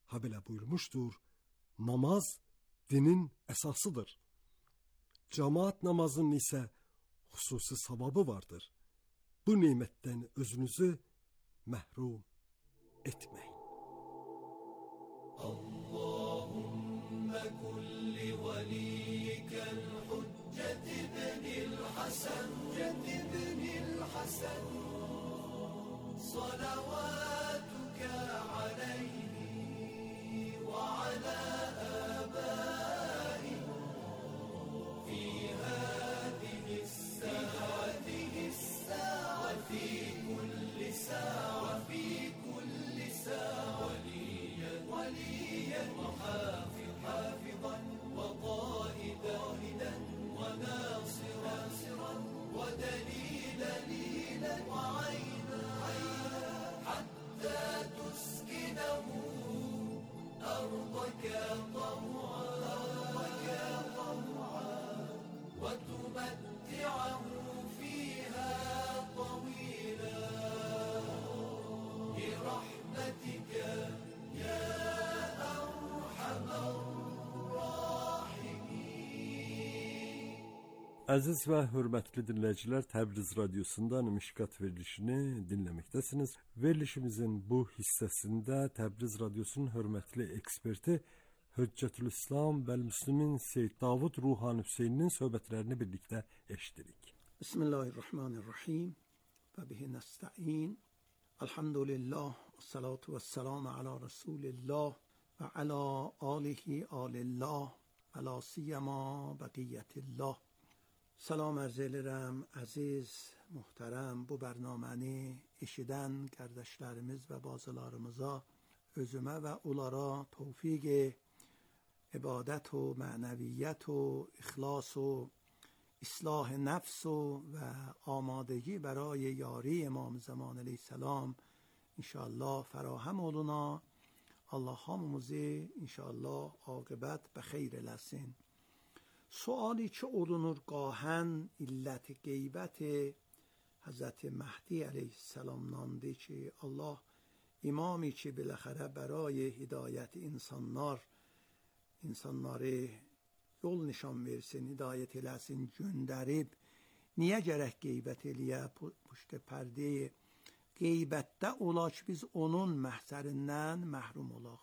ha belə buyurmuşdur, namaz dinin əsasıdır. Cemaat namazının isə xüsusi savabı vardır. Bu nimətdən özünüzü məhrum etməyin. Allahümme kulli velikel hüccet ibnil Hasan, salavatuke aleyhi ve ala abai fi hadihi الساعة وفي كل ساعة وليا وحافظا وقائدا وناصرا ودليلا وعينا حتى تسكنه أرضك طوعا وتمتعه فيها طويلا برحمتك يا أرحم الراحمين. Əziz və hörmətli dinləyicilər, Təbriz Radiosu'ndan Mişkat verilişini dinləməkdəsiniz. Verilişimizin bu hissəsində Təbriz Radiosu'nun hörmətli eksperti Hüccetülislam və Müslümin Seyyid Davud Ruhani Hüseyn'in söhbətlərini birlikdə eşitdik. Bismillahirrahmanirrahim və bihi nəstəin. Elhamdülillah və salatu və selamu ala Resulillah və ala alihi alillah və la siyama bəqiyyətillah. Salam ərz edirəm, əziz, muhtərəm, bu bərnaməni eşidən qardaşlarımız və bazılarımıza, özümə və onlara tövfiq عبادت و معنویت و اخلاص و اصلاح نفس و آمادگی برای یاری امام زمان علیه السلام انشاءالله فراهم oluna. Allah hamımızı inşallah aqibət və xeyr eləsin. Suali ki olunur qahən illəti qeybəti Hazreti Mehdi aleyhisselamdandır ki Allah imami ki biləxərə برای hidayət insanları yol nişan versin, hidayət eləsin, göndərib, niyə gərək qeybət eləyə, puşt pərdə qeybətdə ola ki, biz onun məhzərindən məhrum olaq.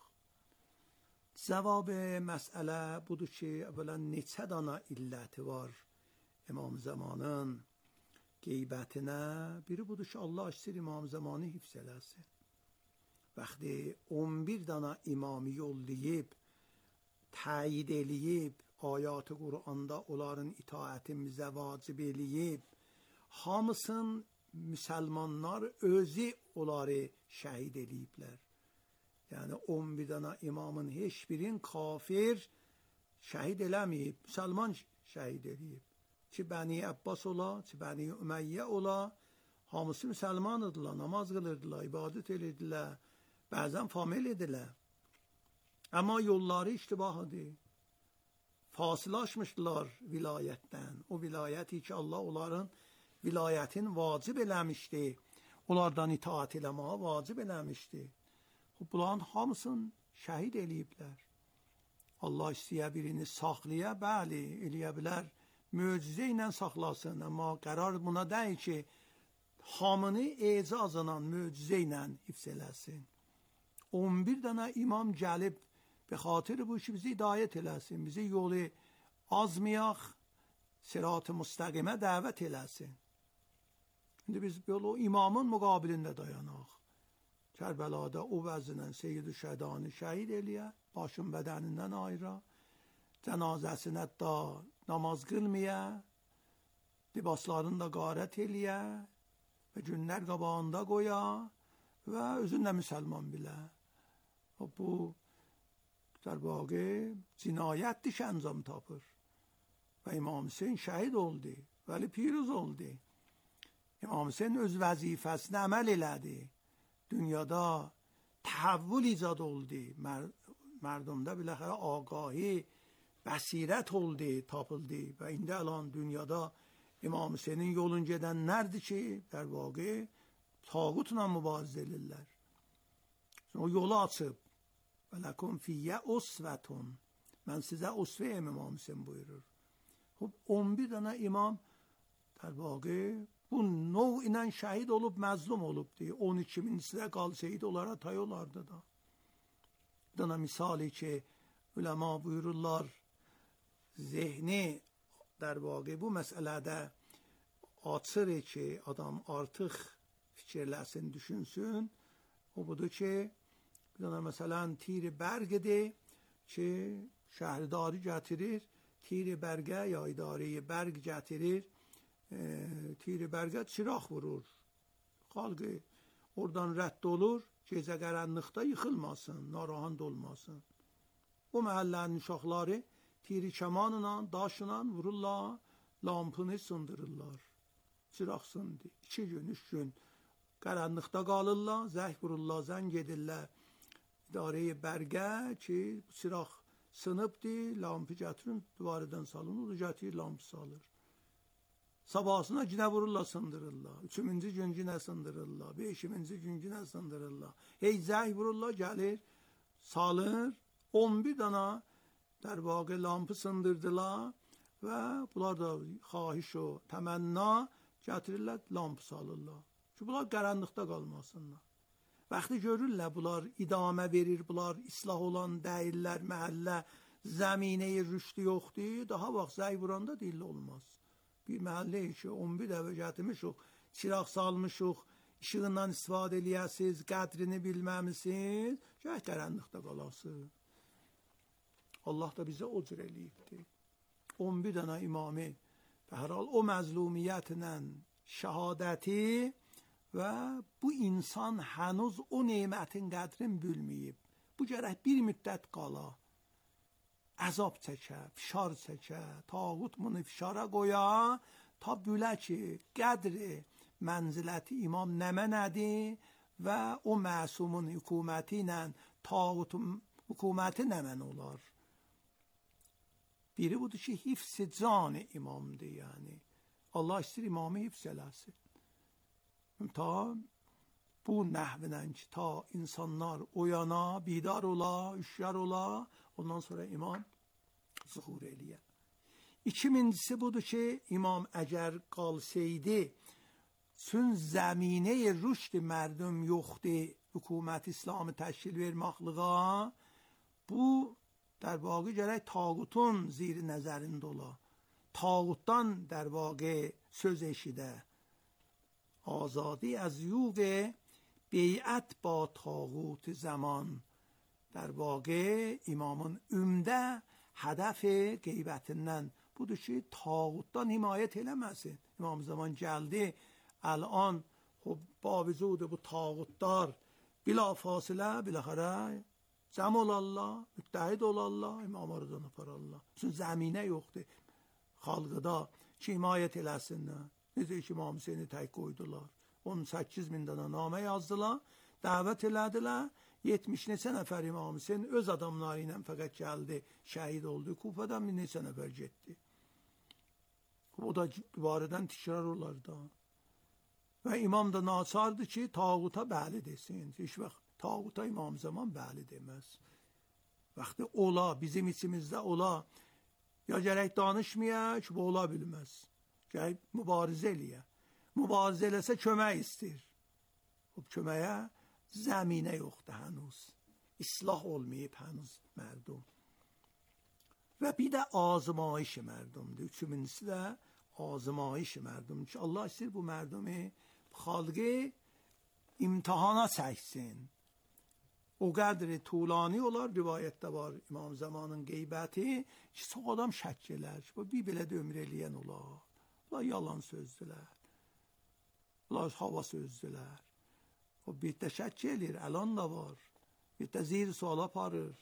Cavab məsələ budur ki, əvvələn neçə dana illəti var İmam Zamanın qeybətinə. Biri budur ki, Allah istəyir İmam Zamanı hifz eləsin. Vaxtı 11 dana imamı yollayıb, təyid eləyib, ayat-ı Qur'anda onların itaətimizə vacib eləyib, hamısın müsəlmanlar özü onları şəhid eləyiblər. Yəni 11 dana imamın heç birin kafir şəhid eləməyib, müsəlman şəhid eləyib. Ki Bəni Abbas ola, ki Bəni Ümeyyə ola, hamısı müsəlman idilər, namaz qılırdılar, ibadət edirdilər, bəzən famil edirdilər. Amma yolları iştibahidir. Fasilaşmışdılar vilayətdən. O vilayəti ki Allah onların vilayətin vacib eləmişdi. Onlardan itaat eləməyə vacib eləmişdi. Bunların hamısını şəhid eləyiblər. Allah istəyə birini saxlaya, bəli, eləyə bilər. Möcüzə ilə saxlasın. Amma qərar buna deyil ki, hamını ecazla, möcüzə ilə hifz eləsin. 11 dənə imam gəlib, به خاطر bu ki bizi hidayət eləsin, bizi yolu azmayaq, sirat-ı müstəqimə dəvət eləsin. İndi biz o imamın müqabilində dayanaq. Kərbəlada o vəzindən Seyyid-i Şəhdanı şəhid eləyə, başın bədənindən ayıra, cənazəsini hətta namaz qılmaya, libaslarını da qarət eləyə və günlər qabağında qoya və özünlə müsəlman bilə. Bu در واقع cinayətdir ki انجام tapır. Və İmam Hüseyin şəhid oldu, vəli piruz oldu. İmam Hüseyin öz vəzifəsinə əməl elədi. Dünyada təhvül icad oldu. Mərdumda biləxərə ağahi, bəsirət oldu, tapıldı. Və indi alan dünyada İmam Hüseynin yolun gedənlərdir ki, در واقع tağutla mübarizə edirlər. O yolu açıb. ولکم فیه اسوتون. Mən sizə usve-im İmam Hüseyin buyurur. 11 dənə imam در واقع bu nov ilə şəhid olub, məzlum olub deyə. 12-ci də qal şəhid olaraq tay olardı da. Bir dənə misali ki, üləma buyururlar, zehni در واقع bu məsələdə açır ki, adam artıq fikirləsin, düşünsün. O budur ki, bir dənə məsələn tir bərgidir ki, şəhridarı gətirir, tir bərgə ya idarəyə bərg gətirir, tir bərgə çıraq vurur. Xalqı oradan rədd olur, gecə qaranlıqda yıxılmasın, narahat olmasın. O məhəllənin uşaqları tiri kəmanla, daşla vururlar, lampını sındırırlar. Çıraq sındı. 2 gün, 3 gün qaranlıqda qalırlar, zəng vururlar, zəng edirlər idarəyə bərgə ki, çıraq sınıbdır, lampı gətirin, divarədən salın, o da gətirir, lampı salır. Sabahsına günə vururlar, sındırırlar. 3-cü gün günə sındırırlar. 5-ci gün günə sındırırlar. Hey zəng vururlar, gəlir, salır. 11 dana در واقع lampı sındırdılar və bunlar da xahiş o təmənna gətirirlər, lampı salırlar. Ki bunlar qaranlıqda qalmasınlar. Vaxtı görürlər, bunlar idamə verir, bunlar islah olan deyirlər, məhəllə zəminəyə rüşdü yoxdur. Daha vaxt zəng vuranda deyil olmaz. Bir məhəllə ki, 11 dəvə gətirmişik, çıraq salmışıq, işığından istifadə eləyəsiz, qədrini bilməmisiniz, gəh qaranlıqda qalasınız. Allah da bizə o cür eləyibdir. 11 dənə imamı və hər hal o məzlumiyyətlə şəhadəti və bu insan hənuz o nemətin qədrini bilməyib. Bu gərək bir müddət qala, əzab çəkə, fişar çəkə, tağut bunu fişara qoya, ta bülə ki, qədri, mənziləti imam nəmə nədir və o məsumun hökuməti ilə tağutun hökuməti nəmən olar. Biri budur ki, hifz-i can imamdır yani. Allah istəyir imamı hifz eləsin. Ta bu nəhvlə ki, ta insanlar oyana, bidar ola, üşyar ola, ondan sonra imam zuhur eləyə. 2000-cisi budur ki, imam əgər qalsaydı, çün zəminə rüşd mərdum yoxdur, hükümət İslamı təşkil verməklığa, bu در واقع gərək tağutun zir nəzərində ola. Tağutdan در واقع söz eşidə. Azadi az یوغ بیعت با tağut zaman. در واقع imamın ümdə hədəf qeybətindən budur ki, tağutdan himayət eləməsin. İmam zaman gəldi, الان خب با وجود bu tağutlar bila fasilə, biləxərə cəm olarlar, müttəhid olarlar, imam aradan apararlar. Çünki zəminə yoxdur xalqıda ki, himayət eləsinlər. Necə ki, İmam Hüseyni tək qoydular. 18.000 dənə namə yazdılar, dəvət elədilər. 70 neçə nəfər İmam Hüseyin öz adamları ilə fəqət gəldi, şəhid oldu. Kufədən bir neçə nəfər getdi. O da divarədən təkrar olardı. Və imam da naçardı ki, tağuta bəli desin. Heç vaxt tağuta imam zaman bəli deməz. Vaxtı ola, bizim içimizdə ola, ya gərək danışmaya ki, bu ola bilməz. Gərək mübarizə eləyə. Mübarizə eləsə kömək istir. O köməyə zəminə yoxdur hənuz. İslah olmayıb hənuz mərdum. Və bir də azmayış mərdumdur. 3-cüsü də azmayış mərdum ki, Allah istəyir bu mərdumi xalqı imtihana çəksin. O qədri tulani olar, rivayətdə var İmam Zamanın qeybəti ki, çox adam şək elər ki, bir belə də ömür eləyən olar. Bunlar yalan sözdülər. Bunlar hava sözdülər. O bir də şək elir, əlan da var. Bir də zir sual aparır.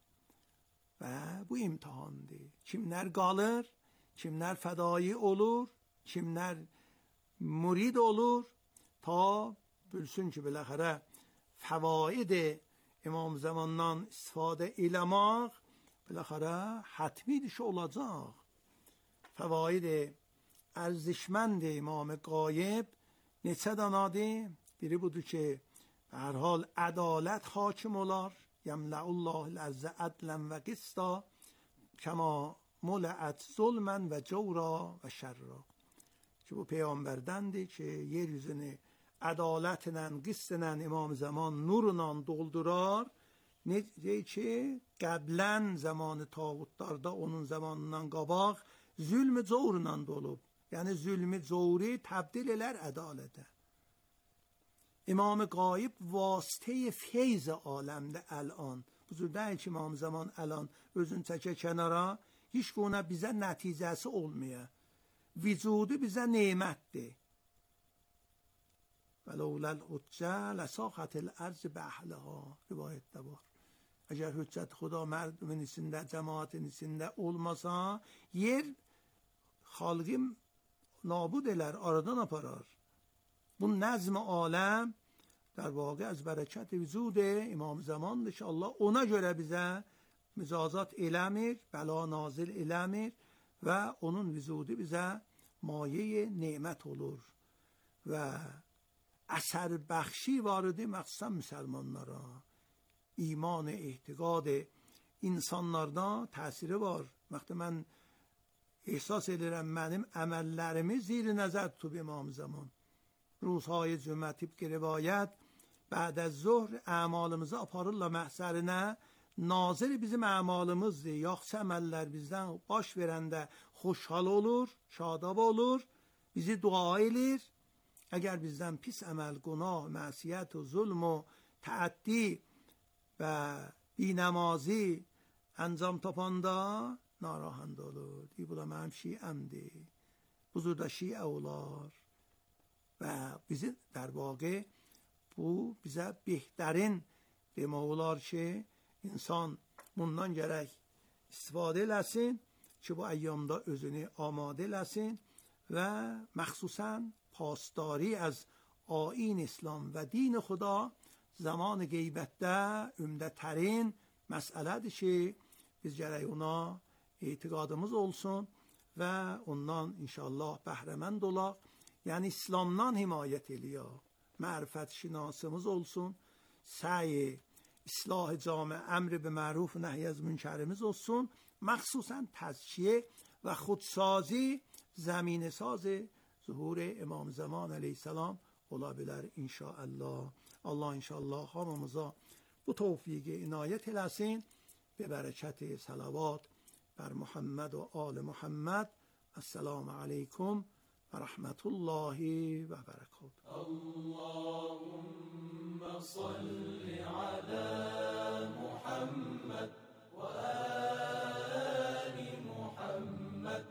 Və bu imtihandır. Kimlər qalır, kimlər fədai olur, kimlər murid olur, ta bilsin ki, biləxərə fəvaid İmam Zamandan istifadə eləmək biləxərə hətmidir ki, olacaq. Fəvaid ərzişmənd İmam Qayib neçə danadır? Biri budur ki, hər hal ədalət hakim olar یملأ الله الارض عدلا و قسطا کما ملعت ظلما و جورا و شرا. که bu peygamberdendi ki yeryüzünü adaletlə, qistlə İmam Zaman nurla doldurar. Necə ki qəblən zamanı tağutlarda onun zamanından qabaq zülmü cavurla dolub. Yəni zülmü cavuri təbdil elər ədalətə. İmam-ı Qayib vasitə feyz aləmdə əlan. Bu cürdəyik ki İmam Zaman əlan özün çəkə kənara, hiç guna bizə nəticəsi olmaya. Vücudu bizə nemətdir. Və ləuləl hüccə ləsaxətil ərz bəhləha. Rivayətdə var. Əgər hüccət xuda mərdumin içində, cəmaətin içində olmasa, yer xalqim nabud elər, aradan aparar. Bu nəzm aləm در واقع از برکت وجود امام زمانdır ki Allah ona görə bizə mücazat eləmir, bəla nazil eləmir və onun vücudu bizə maye nemət olur və əsər bəxşi varıdır məxsusən müsəlmanlara. İman, ehtiqad insanlarda təsiri var. Vaxtı mən ehsas edirəm mənim əməllərimi zir nəzər tutub İmam Zaman. روزهای cümə tibki rivayət بعد از ظهر əmalımızı aparırlar məhsərinə. Nazir bizim əmalımızdır. Yaxşı əməllər bizdən baş verəndə xoşhal olur, şadab olur, bizi dua edir. Əgər bizdən pis əməl, günah, məsiyyət, zulm و تعدی və binəmazi انجام tapanda narahat olur. Deyir bu da mənim şiəmdir. Bu da şiə olar. Və bizi در واقع bu bizə bəhətərin demək olar ki, insan bundan gərək istifadə eləsin ki, bu əyyamda özünü amadə eləsin və məxsusən پاسداری از آیین اسلام و دین خدا زمان غیبتdə ümdətərin məsələdir ki, biz gərək ona etiqadımız olsun və ondan inşallah bəhrəmənd olaq. Yəni İslamdan himayət eləyək. Mərifət şinasımız olsun. Səy اصلاح جامعه، امر به معروف و نهی از منکرimiz olsun. مخصوصا تزکیه و خودسازی زمین ساز ظهور امام زمان علیه السلام olabilir inşallah. Allah inşallah hamımıza bu tevfiki inayet eləsin. Be bereketi salavat bər Muhammed və al Muhammed. Esselamu aleyküm və rahmetullahi və berekatuhu. Allahümme salli ala Muhammed və ali Muhammed.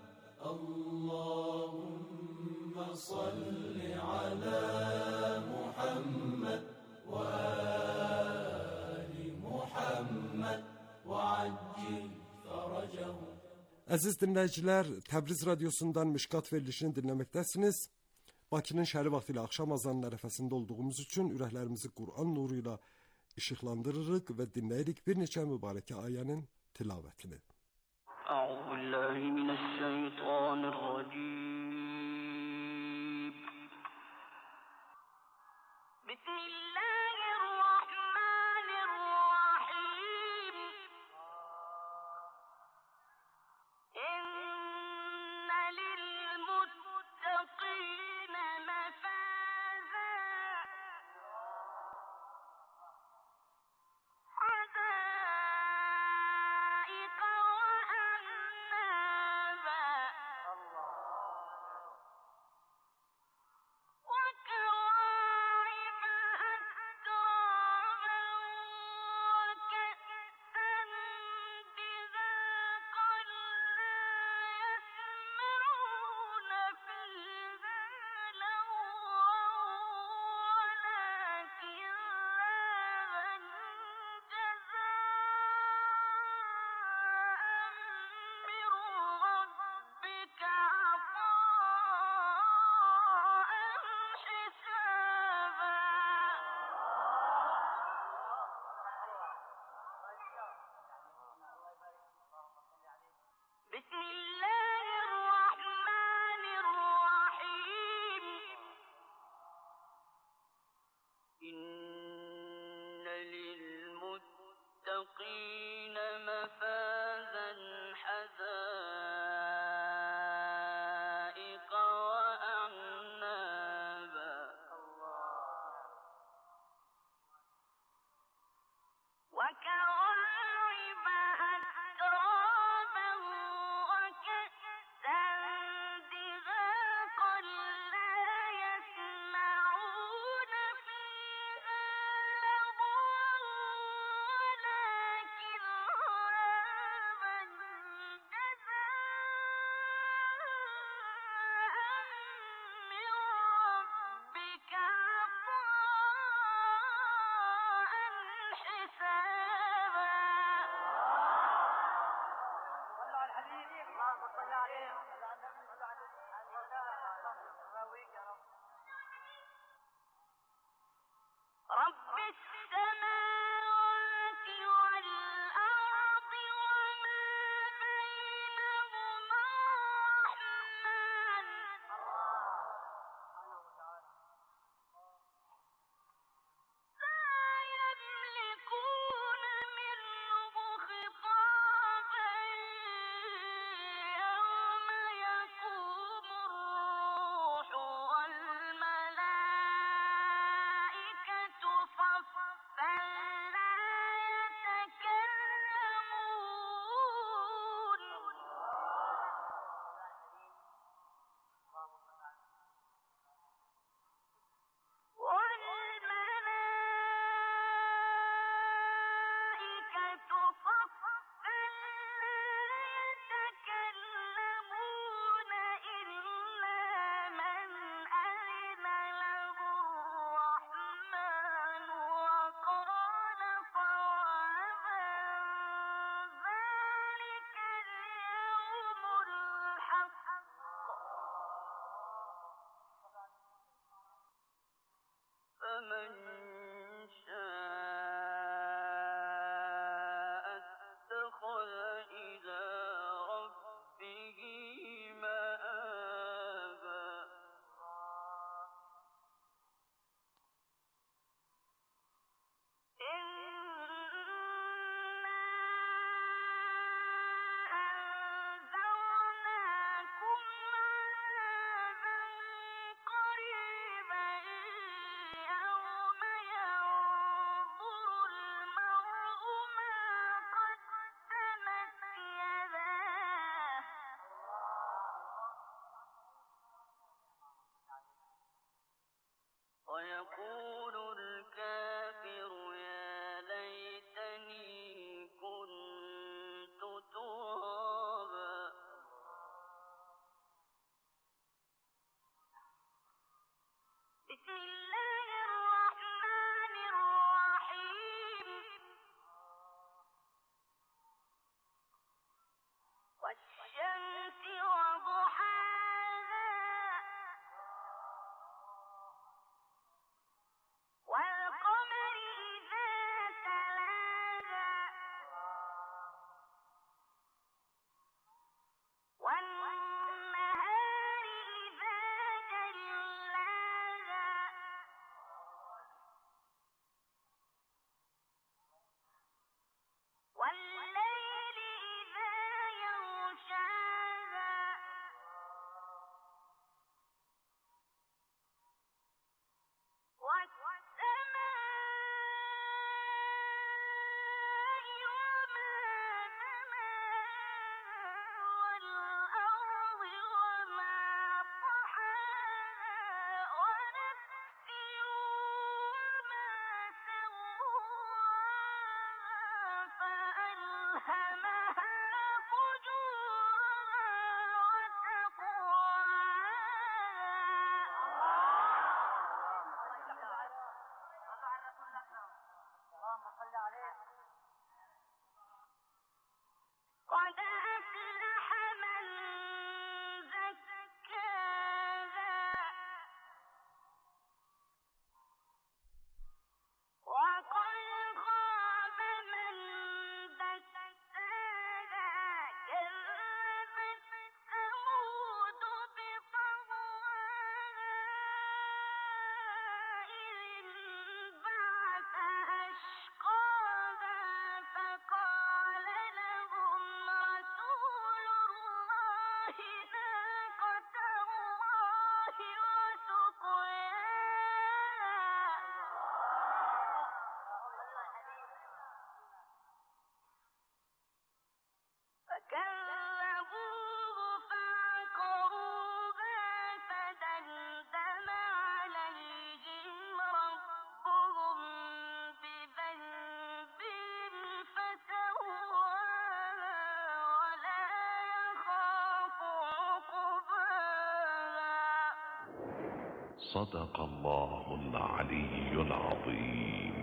Allahümme salli ala Muhammed və ali Muhammed və accil faracahu. Əziz dinləyicilər, Təbriz radiosundan Mişqat verilişini dinləməkdəsiniz. Bakının şəhəri vaxtı ilə axşam azanının ərəfəsində olduğumuz üçün ürəklərimizi Quran nuru ilə işıqlandırırıq və dinləyirik bir neçə mübarəkə ayənin tilavətini. Euzubillahimineşşeytanirracim. Bismillah. للمتقين مفازا حدائق وأعنابا وكواعب أترابا وكأسا دهاقا لا يسمعون فيها لغوا ولكن عذابا جزاء من ربك عطاء حسابا. صلوا على الحبيب اللهم صل عليه رب السماوات والأرض وما بينهما الرحمن لا يملكون منه خطابا يوم يقوم الروح والملائكة صفا لا يتكلمون والملائكة صفا لا يتكلمون إلا من أذن له الرحمن وقال صوابا ذلك اليوم الحق فمن شاء اتخذ إلى ربه مآبا. إنا أنذرناكم عذابا قريبا يوم ينظر المرء ما قدمت يداه ويقول الكافر يا ليتني كنت ترابا. بسم الله الرحمن الرحيم والشمس وضحاها والقمر إذا تلاها والنهار إذا جلاها والليل إذا يغشاها والسماء وما بناها والأرض وما طحاها ونفس وما سواها فألهمها فجورها وتقواها. قد أفلح من زكاها وقد خاب من دساها فكذبوه فعقروها فدمدم عليهم ربهم بذنبهم فسواها ولا يخاف عقباها. صدق الله العلي العظيم.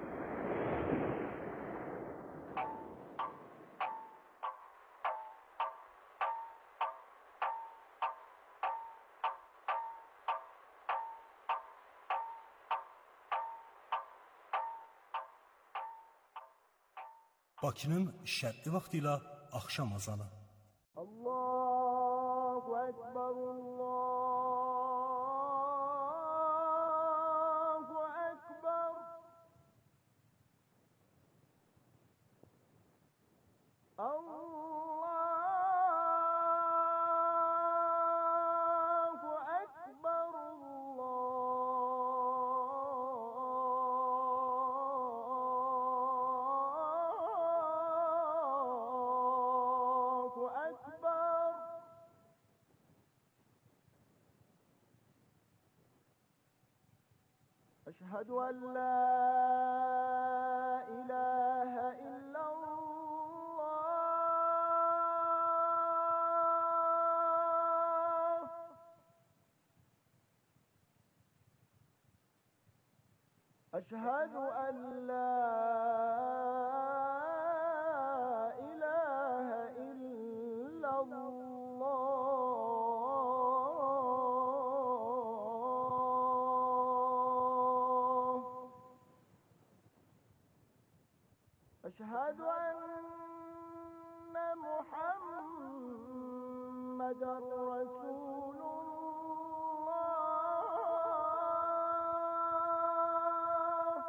Bakının şərqi vaxtı ilə axşam azanı. Allahu Ekber, Allahu Ekber. Allahu Ekber, Allahu Ekber. أشهد أن لا إله إلا الله. أشهد أن لا إله إلا الله. أشهد أن محمدا رسول الله.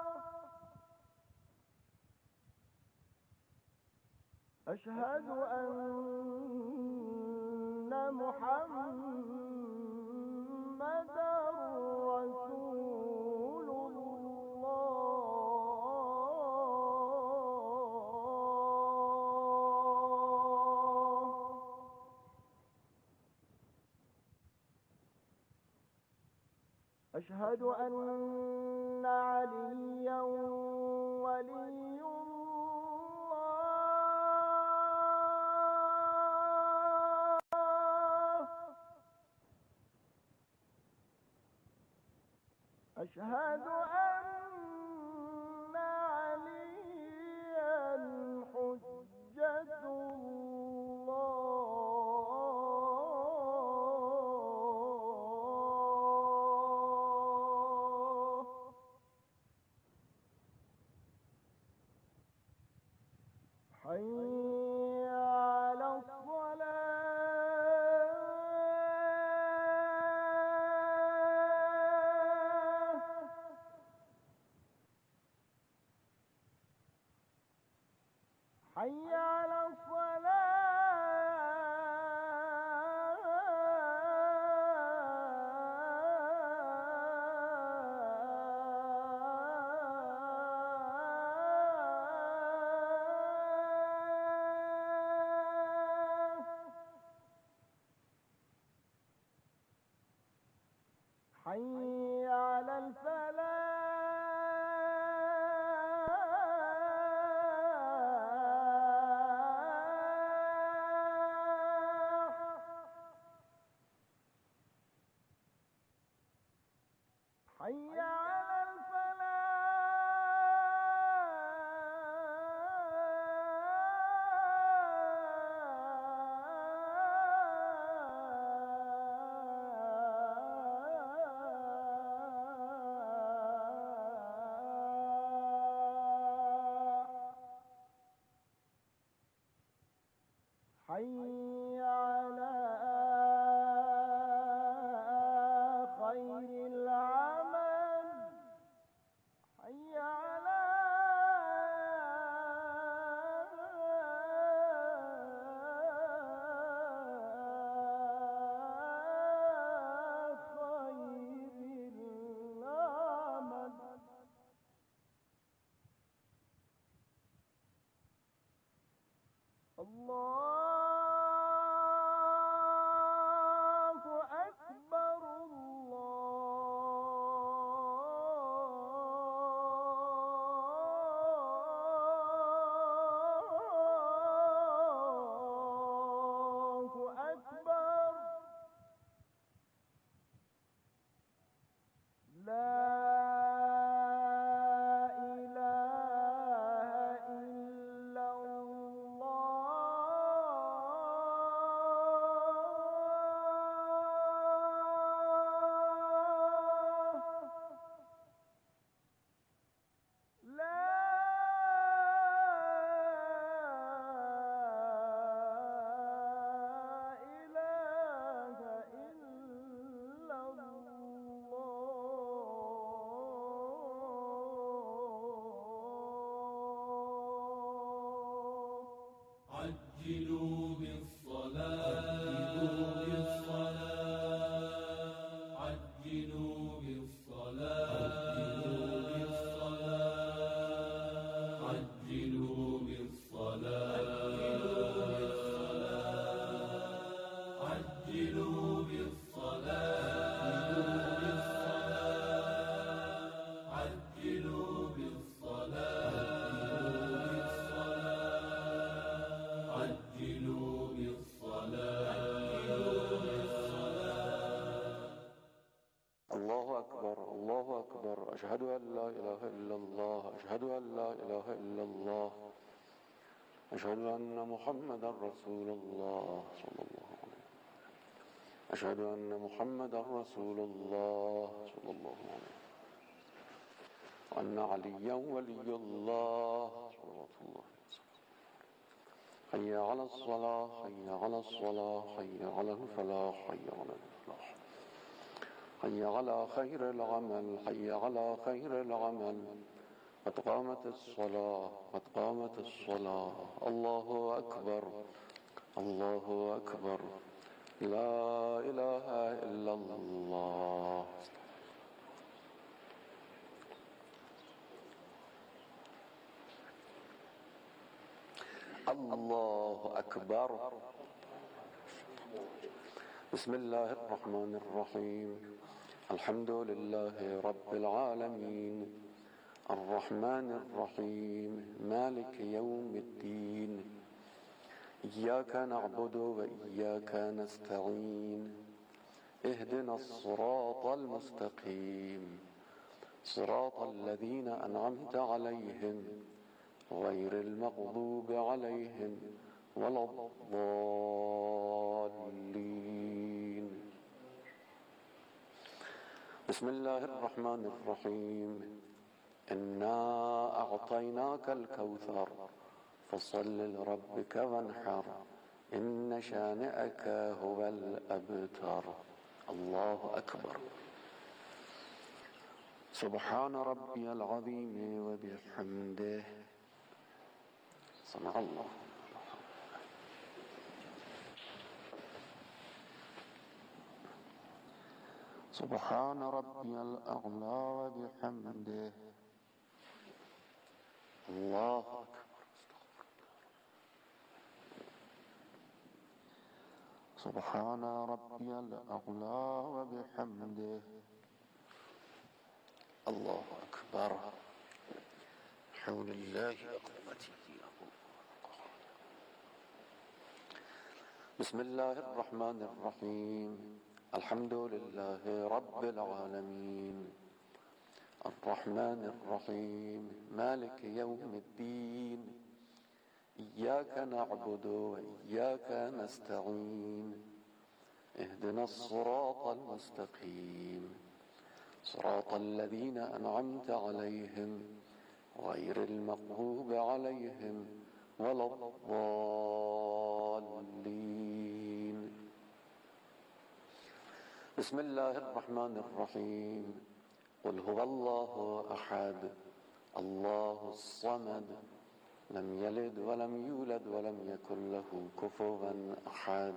أشهد أن محمدا رسول الله. أشهد أن عليا ولي الله. أشهد أن عليا حجة الله. حي على الصلاة. حي على الصلاة. حي على الفلاح. حي على الفلاح. حي على خير العمل. حي على خير العمل. الله عجلوا بالصلاة عجلوا بالصلاة عجلوا بالصلاة عجلوا بالصلاة عجلوا بالصلاة عجلوا بالصلاة. الله أكبر الله أكبر، أشهد أن لا إله إلا الله، أشهد أن لا إله إلا الله، أشهد أن محمدا رسول الله صلى الله عليه وسلم، أشهد أن محمدا رسول الله صلى الله عليه وسلم، وأن عليا ولي الله صلوات الله وسلم. حي على الصلاة حي على الصلاة حي على الفلاح حي على الفلاح، حي على خير العمل حي على خير العمل، قد قامت الصلاة قد قامت الصلاة. الله أكبر الله أكبر، لا إله إلا الله. الله أكبر. بسم الله الرحمن الرحيم، الحمد لله رب العالمين، الرحمن الرحيم، مالك يوم الدين، إياك نعبد وإياك نستعين، اهدنا الصراط المستقيم، صراط الذين أنعمت عليهم غير المغضوب عليهم ولا الضالين. بسم الله الرحمن الرحيم، إنا أعطيناك الكوثر فصل لربك وانحر، إن شانئك هو الأبتر. الله أكبر. سبحان ربي العظيم وبحمده. صنع الله. سبحان ربي الأعلى وبحمده. الله أكبر. سبحان ربي الأعلى وبحمده. الله أكبر. حول الله وقوته. بسم الله الرحمن الرحيم، الحمد لله رب العالمين، الرحمن الرحيم، مالك يوم الدين، إياك نعبد وإياك نستعين، اهدنا الصراط المستقيم، صراط الذين أنعمت عليهم غير المغضوب عليهم ولا الضالين. بسم الله الرحمن الرحيم، قل هو الله أحد الله الصمد لم يلد ولم يولد ولم يكن له كفوا أحد.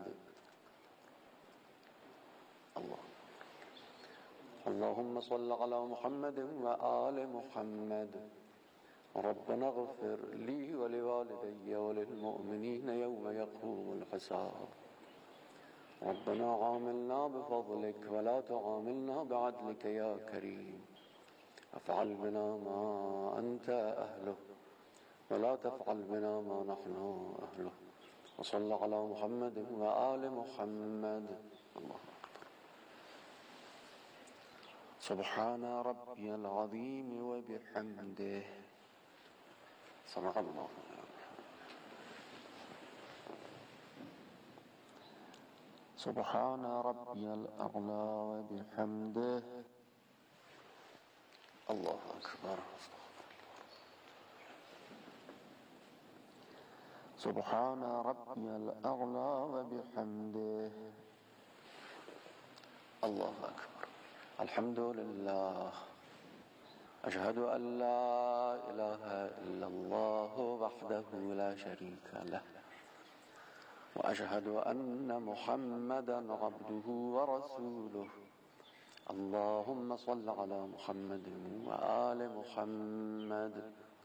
اللهم صل على محمد وآل محمد. ربنا اغفر لي ولوالدي وللمؤمنين يوم يقوم الحساب. ربنا عاملنا بفضلك ولا تعاملنا بعدلك يا كريم. افعل بنا ما أنت أهله ولا تفعل بنا ما نحن أهله. وصل على محمد وآل محمد. الله أكبر. سبحان ربي العظيم وبحمده. صدق الله. سبحان ربي الأعلى وبحمده. الله أكبر. سبحان ربي الأعلى وبحمده. الله أكبر. الحمد لله. أشهد أن لا إله إلا الله وحده لا شريك له، وأشهد أن محمدا عبده ورسوله اللهم صل على محمد وآل محمد.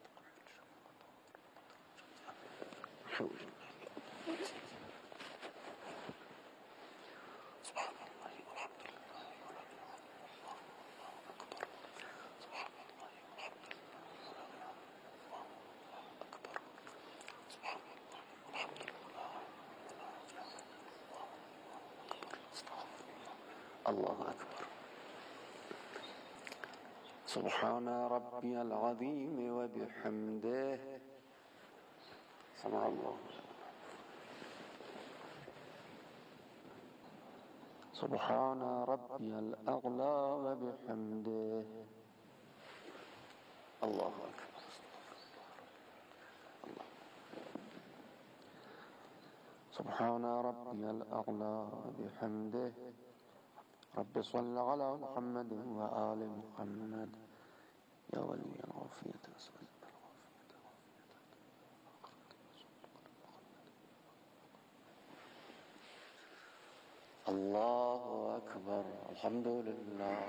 الله أكبر. سبحان ربي العظيم وبحمده. سمع الله. سبحان ربي الأعلى وبحمده. الله أكبر. سبحان ربي الأعلى وبحمده. رب صل على محمد وآل محمد. يا ولي العافية أسألك الله أكبر. الحمد لله.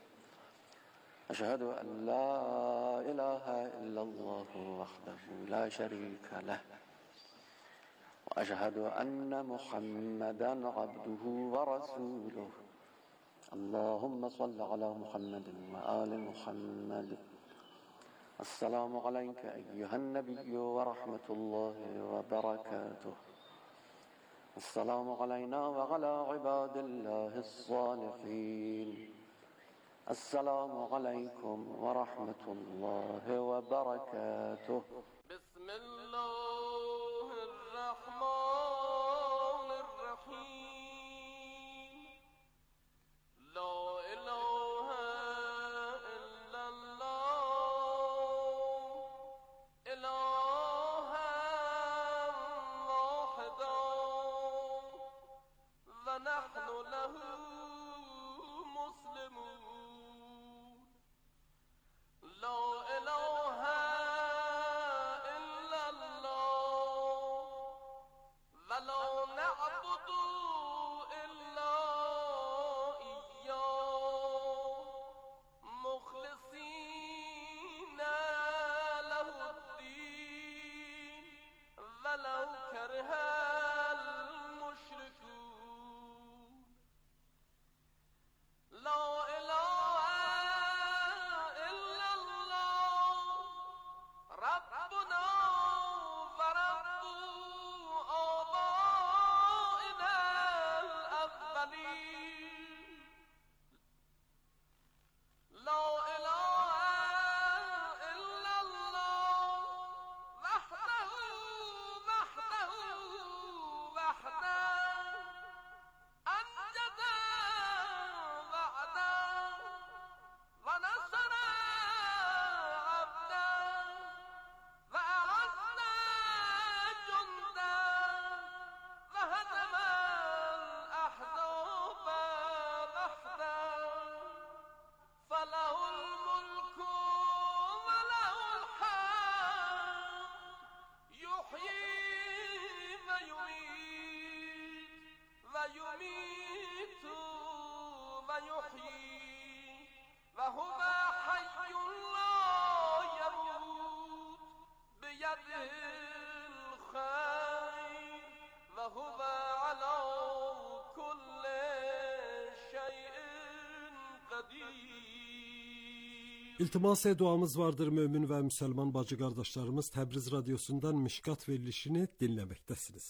أشهد أن لا إله إلا الله وحده لا شريك له وأشهد أن محمدا عبده ورسوله اللهم صل على محمد وآل محمد. السلام عليك أيها النبي ورحمة الله وبركاته. السلام علينا وعلى عباد الله الصالحين. السلام عليكم ورحمة الله وبركاته. بسم الله الرحمن الرحيم. لا إله إلا الله إلها واحدا ونحن له مسلمون. لا إله إلا الله ولا نعبد إلا إياه مخلصين له الدين ولو كره المشركون. لا إله إلا الله ربنا ورب آبائنا الأولين. لا إله إلا الله وحده وحده وحده أنجد وعده ونصر عبده وأعز جنده وهزم الأحزاب وحده. فله الملك وله الحمد يحيي ويميت ويحيي وهو حي لا يموت بيده الخير وهو على كل شيء قدير. İltimas duamız vardır mömin və müsəlman bacı qardaşlarımız. Təbriz radiosundan Mişkat verilişini dinləməkdəsiniz.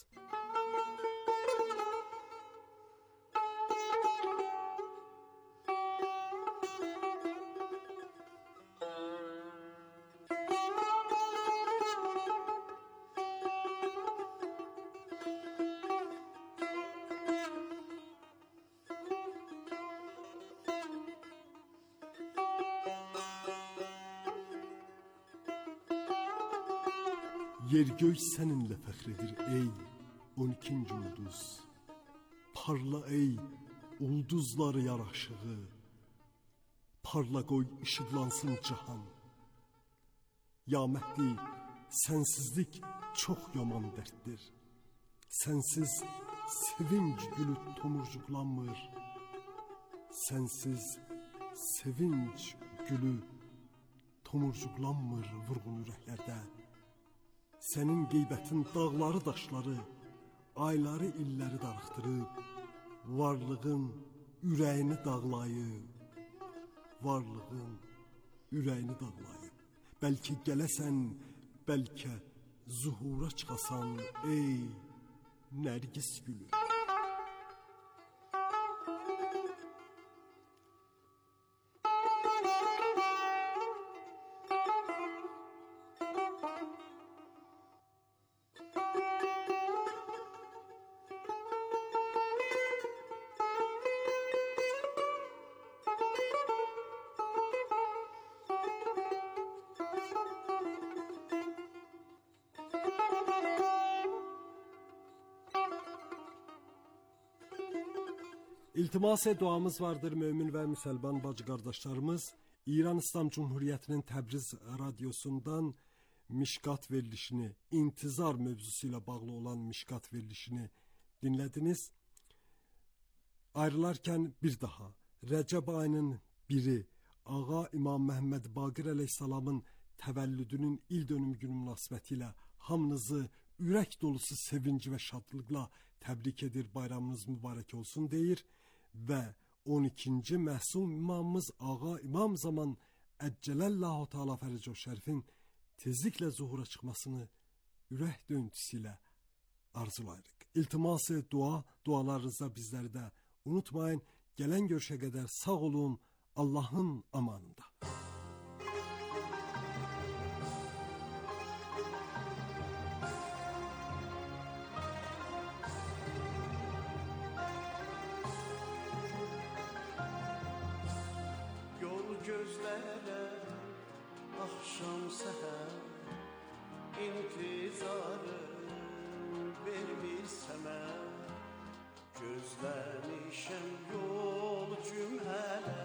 Yer göy səninlə fəxr edir ey 12-ci ulduz. Parla ey ulduzlar yaraşığı. Parla qoy işıqlansın cahan. Ya Məhdi, sənsizlik çox yaman dərddir. Sensiz sevinç gülü tomurcuklanmır. Sensiz sevinç gülü tomurcuklanmır vurğun ürəklərdə. Sənin qeybətin dağları daşları, ayları illəri darıxdırıb, varlığın ürəyini dağlayıb, varlığın ürəyini dağlayıb. Bəlkə gələsən, bəlkə zuhura çıxasan, ey Nərgiz gülü. İltimas-ı duamız vardır mömin və müsəlman bacı qardaşlarımız. İran İslam Cumhuriyyətinin Təbriz radiosundan Mişkat verilişini, intizar mövzusu ilə bağlı olan Mişkat verilişini dinlədiniz. Ayrılarkən bir daha Rəcəb ayının 1-i Ağa İmam Məhəmməd Baqir əleyhissalamın təvəllüdünün il dönüm günü münasibəti ilə hamınızı ürək dolusu sevinc və şadlıqla təbrik edir, bayramınız mübarək olsun deyir. Və 12-ci məhsum imamımız Ağa İmam Zaman Əccələllahu Teala Fərəcəhu Şərifin tezliklə zuhura çıxmasını ürək döyüntüsü ilə arzulayırıq. İltiması dua, dualarınızda bizləri də unutmayın. Gələn görüşə qədər sağ olun, Allahın amanında. Gözlərə axşam səhər intizarı vermirsən mən, gözləmişəm yol cümlələ.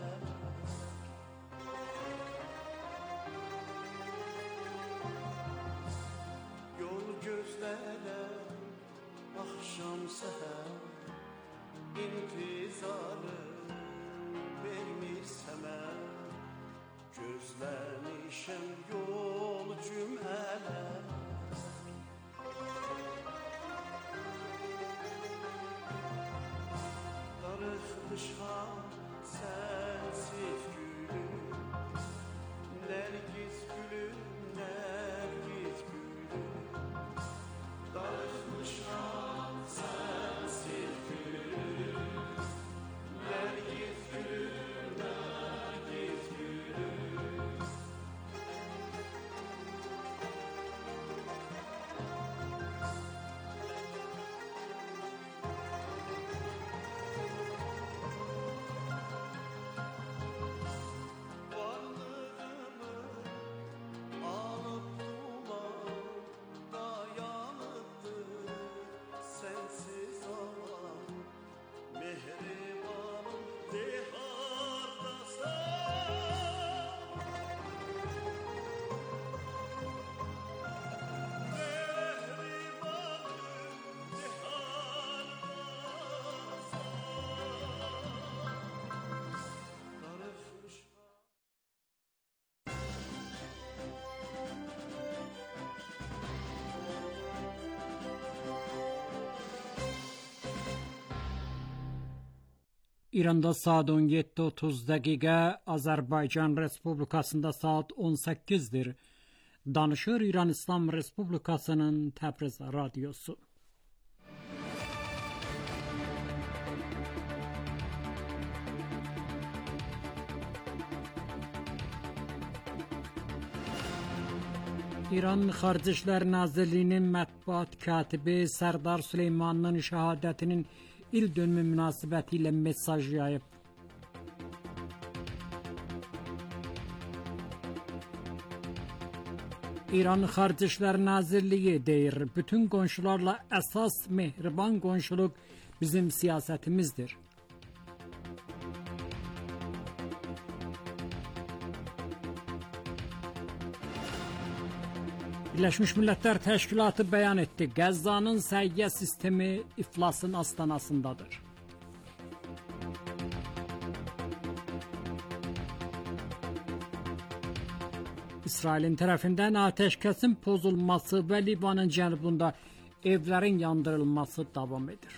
Yol gözlərə axşam səhər intizarı vermirsən mən, gözləmişəm yol cümlələ. Darıxmışam sənsiz gülüm, Nərgiz gülüm, Nərgiz gülüm. Darıxmışam sənsiz gülüm, Nərgiz gülüm, Nərgiz gülüm. İranda saat 17:30, Azərbaycan Respublikasında saat 18'dir. Danışır İran İslam Respublikasının Təbriz radiosu. İran Xarici İşlər Nazirliyinin mətbuat katibi Sərdar Süleymanın şəhadətinin il dönümü münasibətilə mesaj yayıb. İran Xarici İşlər Nazirliyi deyir, bütün qonşularla əsas mehriban qonşuluq bizim siyasətimizdir. Birləşmiş Millətlər Təşkilatı bəyan etdi, Qəzzanın səhiyyə sistemi iflasın astanasındadır. İsrailin tərəfindən atəşkəsin pozulması və Livanın cənubunda evlərin yandırılması davam edir.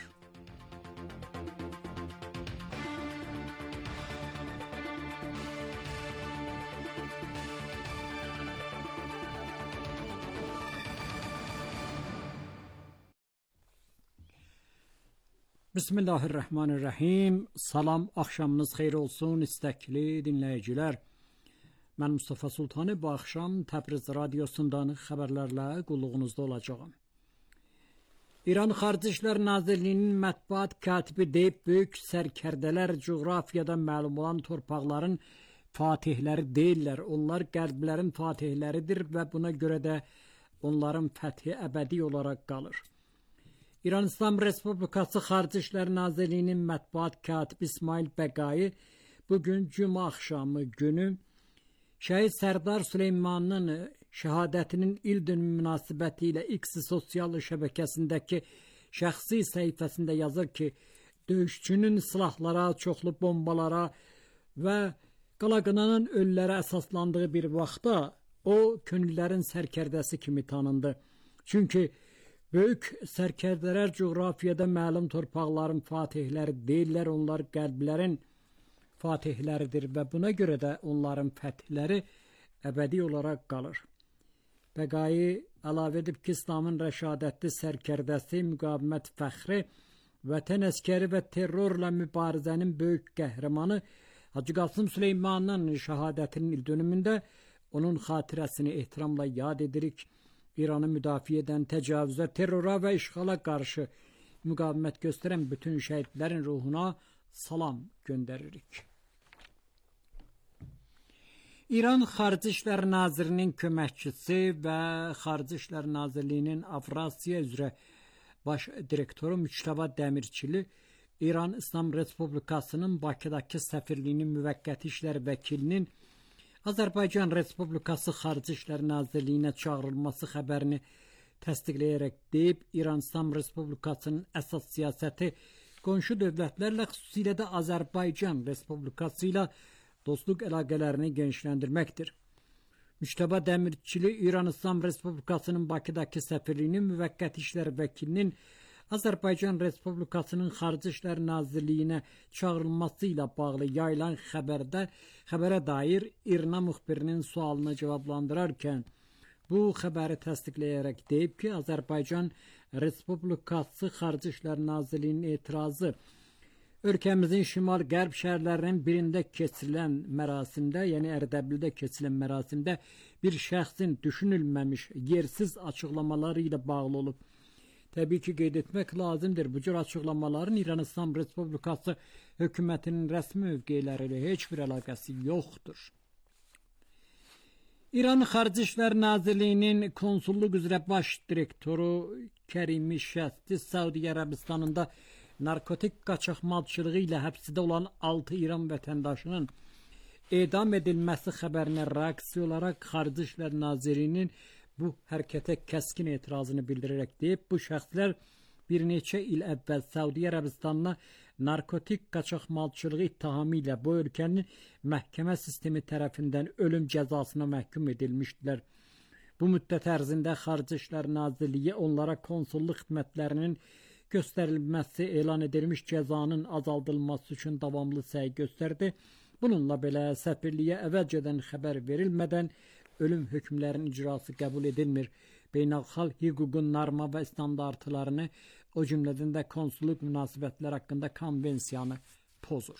Bismillahirrahmanirrahim. Salam, axşamınız xeyir olsun istəkli dinləyicilər. Mən Mustafa Sultanı bu axşam Təbriz radiosundan xəbərlərlə qulluğunuzda olacağım. İran Xarici İşlər Nazirliyinin mətbuat katibi deyib, böyük sərkərdələr coğrafiyada məlum olan torpaqların fatihləri deyirlər. Onlar qərblərin fatihləridir və buna görə də onların fəthi əbədi olaraq qalır. İran İslam Respublikası Xarici İşlər Nazirliyinin mətbuat katibi İsmail Bəqai bugün cümə axşamı günü Şəhid Sərdar Süleymanın şəhadətinin il dönümü münasibəti ilə X sosial şəbəkəsindəki şəxsi səhifəsində yazır ki, döyüşçünün silahlara, çoxlu bombalara və qalaqınanın ölülərə əsaslandığı bir vaxtda o, könüllərin sərkərdəsi kimi tanındı. Çünki böyük sərkərdələr coğrafiyada məlum torpaqların fatihləri deyirlər, onlar qərblərin fatihləridir və buna görə də onların fəthləri əbədi olaraq qalır. Bəqai əlavə edib ki, İslamın rəşadətli sərkərdəsi, müqavimət fəxri, vətən əskəri və terrorla mübarizənin böyük qəhrəmanı Hacı Qasım Süleymanın şəhadətinin il dönümündə onun xatirəsini ehtiramla yad edirik. İranı müdafiə edən təcavüzə, terrora və işğala qarşı müqavimət göstərən bütün şəhidlərin ruhuna salam göndəririk. İran Xarici İşlər Nazirinin köməkçisi və Xarici İşlər Nazirliyinin Avrasiya üzrə baş direktoru Müçtəba Dəmirçili İran İslam Respublikasının Bakıdakı səfirliyinin müvəqqəti işlər vəkilinin Azərbaycan Respublikası Xarici İşlər Nazirliyinə çağırılması xəbərini təsdiqləyərək deyib, İran İslam Respublikasının əsas siyasəti qonşu dövlətlərlə, xüsusilə də Azərbaycan Respublikası ilə dostluq əlaqələrini genişləndirməkdir. Müçtəba Dəmirçili İran İslam Respublikasının Bakıdakı səfirliyinin müvəqqəti işlər vəkilinin Azərbaycan Respublikasının Xarici İşlər Nazirliyinə çağırılması ilə bağlı yayılan xəbərə dair İRNA müxbirinin sualını cavablandırarkən bu xəbəri təsdiqləyərək deyib ki, Azərbaycan Respublikası Xarici İşlər Nazirliyinin etirazı ölkəmizin şimal-qərb şəhərlərinin birində keçirilən mərasimdə, yəni Ərdəbildə keçirilən mərasimdə bir şəxsin düşünülməmiş, yersiz açıqlamaları ilə bağlı olub. Təbii ki, qeyd etmək lazımdır, bu cür açıqlamaların İran İslam Respublikası hökumətinin rəsmi mövqeləri ilə heç bir əlaqəsi yoxdur. İran Xarici İşlər Nazirliyinin konsulluq üzrə baş direktoru Kərimi Şəsti Səudiyyə Ərəbistanında narkotik qaçaqmalçılığı ilə həbsdə olan 6 İran vətəndaşının edam edilməsi xəbərinə reaksiya olaraq Xarici İşlər Nazirliyinin bu hərəkətə kəskin etirazını bildirərək deyib, bu şəxslər bir neçə il əvvəl Səudiyyə Ərəbistanına narkotik qaçaqmalçılığı ittihamı ilə bu ölkənin məhkəmə sistemi tərəfindən ölüm cəzasına məhkum edilmişdilər. Bu müddət ərzində Xarici İşlər Nazirliyi onlara konsulluq xidmətlərinin göstərilməsi, elan edilmiş cəzanın azaldılması üçün davamlı səy göstərdi. Bununla belə səfirliyə əvvəlcədən xəbər verilmədən ölüm hökmlərinin icrası qəbul edilmir. Beynəlxalq hüququn norma və standartlarını, o cümlədən də konsulluq münasibətlər haqqında konvensiyanı pozur.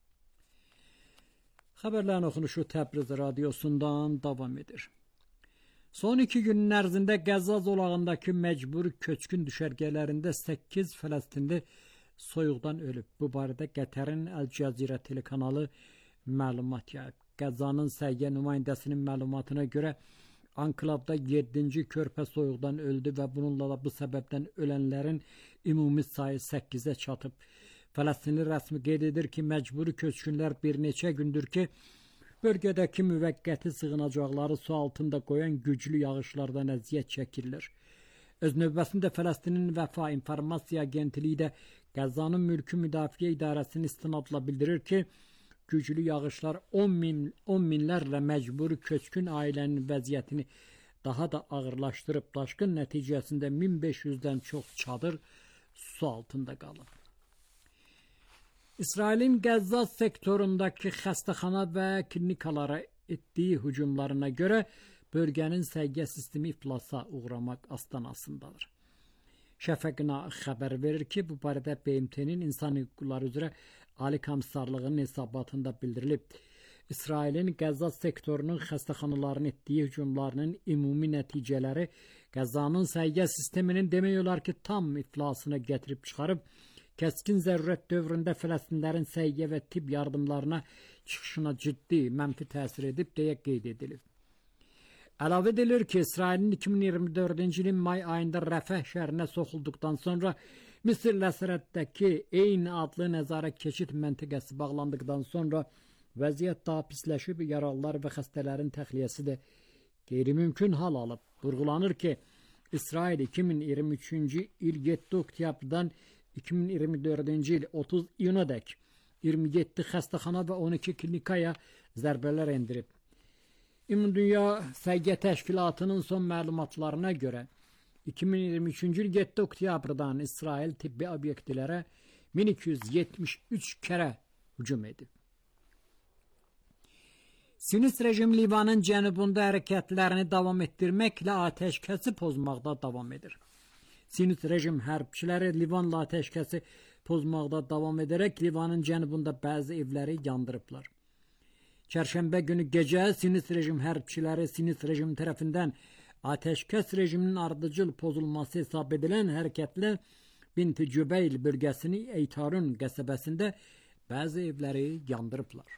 Xəbərlərin oxunuşu Təbriz radiosundan davam edir. Son 2 günün ərzində Qəzza zolağındakı məcburi köçkün düşərgələrində 8 Fələstinli soyuqdan ölüb. Bu barədə Qətərin Əl-Cəzirə telekanalı məlumat yayıb. Qəzzanın səhiyyə nümayəndəsinin məlumatına görə anklavda 7-ci körpə soyuqdan öldü və bununla da bu səbəbdən ölənlərin ümumi sayı 8-ə çatıb. Fələstinli rəsmi qeyd edir ki, məcburi köçkünlər bir neçə gündür ki, Bölgədəki müvəqqəti sığınacaqları su altında qoyan güclü yağışlardan əziyyət çəkirlər. Öz növbəsində Fələstinin Vəfa İnformasiya Agentliyi də Qəzzanın Mülki Müdafiə İdarəsinin istinadla bildirir ki, güclü yağışlar 10 minlərlə məcburi köçkün ailənin vəziyyətini daha da ağırlaşdırıb, daşqın nəticəsində 1500-dən çox çadır su altında qalıb. İsrailin Qəzza sektorundakı xəstəxana və klinikalara etdiyi hücumlarına görə bölgənin səhiyyə sistemi iflasa uğramaq astanasındadır. Şəfəqina xəbər verir ki, bu barədə BMT-nin İnsan Hüquqları üzrə Ali Komissarlığının hesabatında bildirilib. İsrailin Qəzza sektorunun xəstəxanalarının etdiyi hücumlarının ümumi nəticələri Qəzzanın səhiyyə sisteminin demək olar ki, tam iflasına gətirib çıxarıb, kəskin zərurət dövründə Fələstinlərin səhiyyə və tibb yardımlarına çıxışına ciddi mənfi təsir edib deyə qeyd edilib. Əlavə edilir ki, İsrailin 2024-cü ilin may ayında Rəfəh şəhərinə soxulduqdan sonra Misirlə sərhəddəki eyni adlı nəzarət keçid məntəqəsi bağlandıqdan sonra vəziyyət daha pisləşib, yaralılar və xəstələrin təxliyəsi də qeyri-mümkün hal alıb. Vurğulanır ki, İsrail 2023-cü il 7 oktyabrdan 2024-cü il 30 iyunadək 27 xəstəxana və 12 klinikaya zərbələr endirib. Ümumdünya Səhiyyə Təşkilatının son məlumatlarına görə 2023-cü il 7 oktyabrdan İsrail tibbi obyektlərə 1273 kərə hücum edib. Sinist rejim Livanın cənubunda hərəkətlərini davam etdirməklə atəşkəsi pozmaqda davam edir. Sinist rejim hərbçiləri Livanla atəşkəsi pozmaqda davam edərək Livanın cənubunda bəzi evləri yandırıblar. Çərşənbə günü gecə sinist rejim hərbçiləri sinist rejim tərəfindən atəşkəs rejiminin ardıcıl pozulması hesab edilən hərəkətlə Binti Cübeyl bölgəsini Eytarun qəsəbəsində bəzi evləri yandırıblar.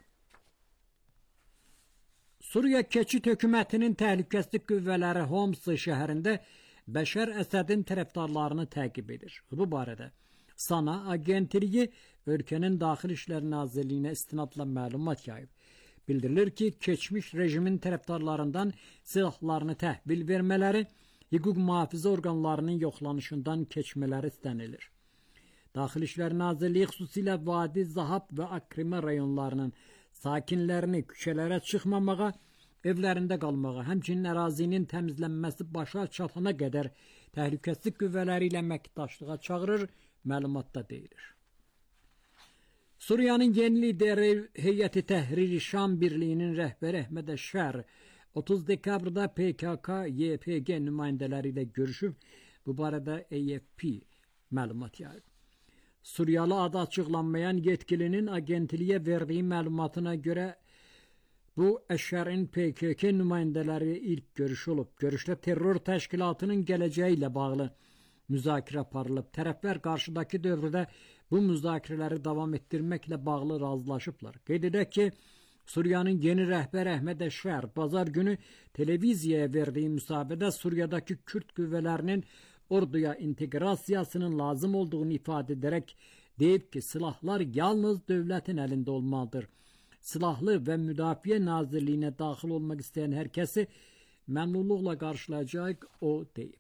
Suriya keçid hökumətinin təhlükəsizlik qüvvələri Homs şəhərində Bəşər Əsədin tərəfdarlarını təqib edir. Bu barədə Sana agentliyi ölkənin Daxili İşlər Nazirliyinə istinadla məlumat yayıb. Bildirilir ki, keçmiş rejimin tərəfdarlarından silahlarını təhvil vermələri, hüquq mühafizə orqanlarının yoxlanışından keçmələri istənilir. Daxili İşlər Nazirliyi xüsusilə Vadi Zahab və Akrimə rayonlarının sakinlərini küçələrə çıxmamağa, evlərində qalmağa, həmçinin ərazinin təmizlənməsi başa çatana qədər təhlükəsizlik qüvvələri ilə əməkdaşlığa çağırır, məlumatda deyilir. Suriyanın yeni lideri Heyəti Təhrir-i Şam Birliyinin rəhbəri Əhməd Əşşər 30 dekabrda PKK-YPG nümayəndələri ilə görüşüb, bu barədə AFP məlumat yayıb. Suriyalı adı açıqlanmayan yetkilinin agentliyə verdiyi məlumatına görə bu Əşşərin PKK nümayəndələri ilk görüş olub. Görüşdə terror təşkilatının gələcəyi ilə bağlı müzakirə aparılıb. Tərəflər qarşıdakı dövrdə bu müzakirələri davam etdirməklə bağlı razılaşıblar. Qeyd edək ki, Suriyanın yeni rəhbəri Əhməd Əşşər bazar günü televiziyaya verdiyi müsahibədə Suriyadakı Kürd qüvvələrinin orduya inteqrasiyasının lazım olduğunu ifadə edərək deyib ki, silahlar yalnız dövlətin əlində olmalıdır. Silahlı və Müdafiə Nazirliyinə daxil olmaq istəyən hər kəsi məmnunluqla qarşılayacaq, o deyib.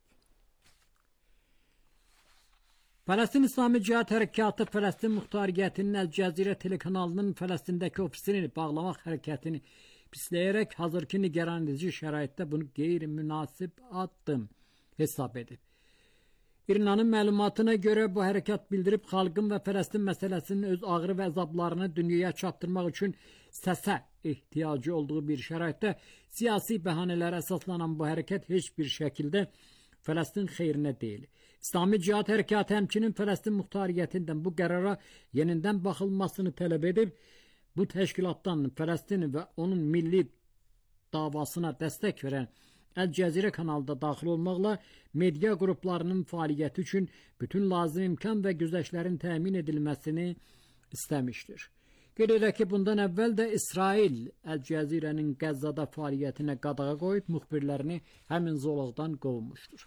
Fələstin İslami Cihad Hərəkatı Fələstin Muxtariyyətinin Əl-Cəzirə telekanalının Fələstindəki ofisini bağlamaq hərəkətini pisləyərək hazırki nigaran edici şəraitdə bunu qeyri-münasib addım hesab edib. İrnanın məlumatına görə bu hərəkat bildirib xalqın və Fələstin məsələsinin öz ağrı və əzablarını dünyaya çatdırmaq üçün səsə ehtiyacı olduğu bir şəraitdə siyasi bəhanələrə əsaslanan bu hərəkat heç bir şəkildə Fələstin xeyrinə deyil. İslami Cihad Hərəkatı həmçinin Fələstin Muxtariyyətindən bu qərara yenidən baxılmasını tələb edib, bu təşkilatdan Fələstin və onun milli davasına dəstək verən Əl-Cəzirə kanalda daxil olmaqla media qruplarının fəaliyyəti üçün bütün lazım imkan və güzəştlərin təmin edilməsini istəmişdir. Qeyd edək ki, bundan əvvəl də İsrail Əl-Cəzirənin Qəzzada fəaliyyətinə qadağa qoyub müxbirlərini həmin zolaqdan qovmuşdur.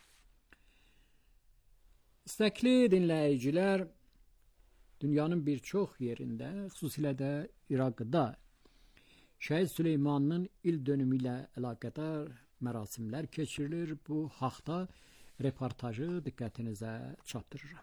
İstəkli dinləyicilər, dünyanın bir çox yerində, xüsusilə də İraqda Şəhid Süleymanın il dönümü ilə əlaqədar mərasimlər keçirilir. Bu haqda reportajı diqqətinizə çatdırıram.